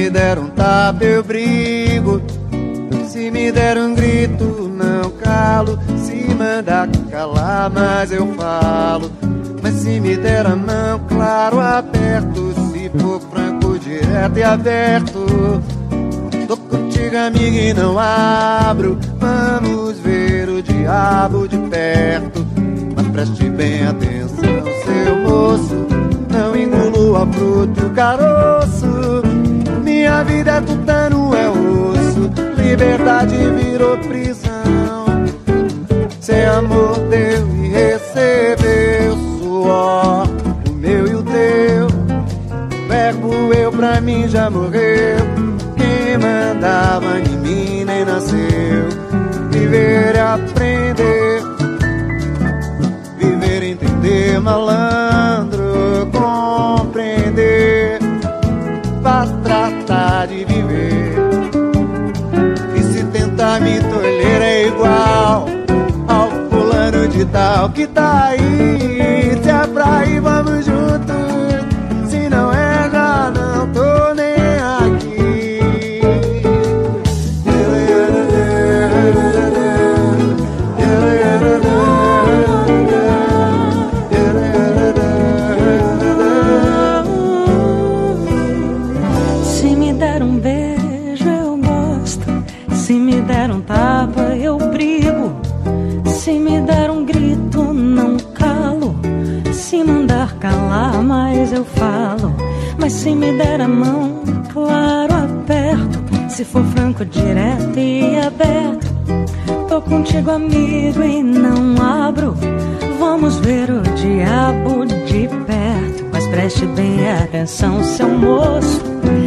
me der um tapa eu brigo, se me der um grito não calo, se mandar calar mas eu falo. Mas se me der a mão, claro, aperto, se for franco, direto e aberto. Tô contigo, amiga, e não abro. Vamos ver o diabo de perto. Mas preste bem atenção, seu moço, não engulo a fruta e o caroço. Minha vida é tutano, é osso, liberdade virou prisão. Sem amor deu e recebeu suor, o meu e o teu. O verbo eu pra mim já morreu. Quem mandava em mim nem nasceu. Viver é aprender, viver é entender, malandro, compreender. Faz tratar de viver, e se tentar me tolher é igual ao fulano de tal que tá aí. Se é pra ir, vamos juntos, se não é já não tô nem aqui. Se me der um beijo eu gosto, se me der um tapa eu brigo, se me der um grito não calo, se mandar calar mas eu falo. Mas se me der a mão, claro, aperto, se for franco, direto e aberto. Tô contigo, amigo, e não abro. Vamos ver o diabo de perto. Mas preste bem atenção, seu moço,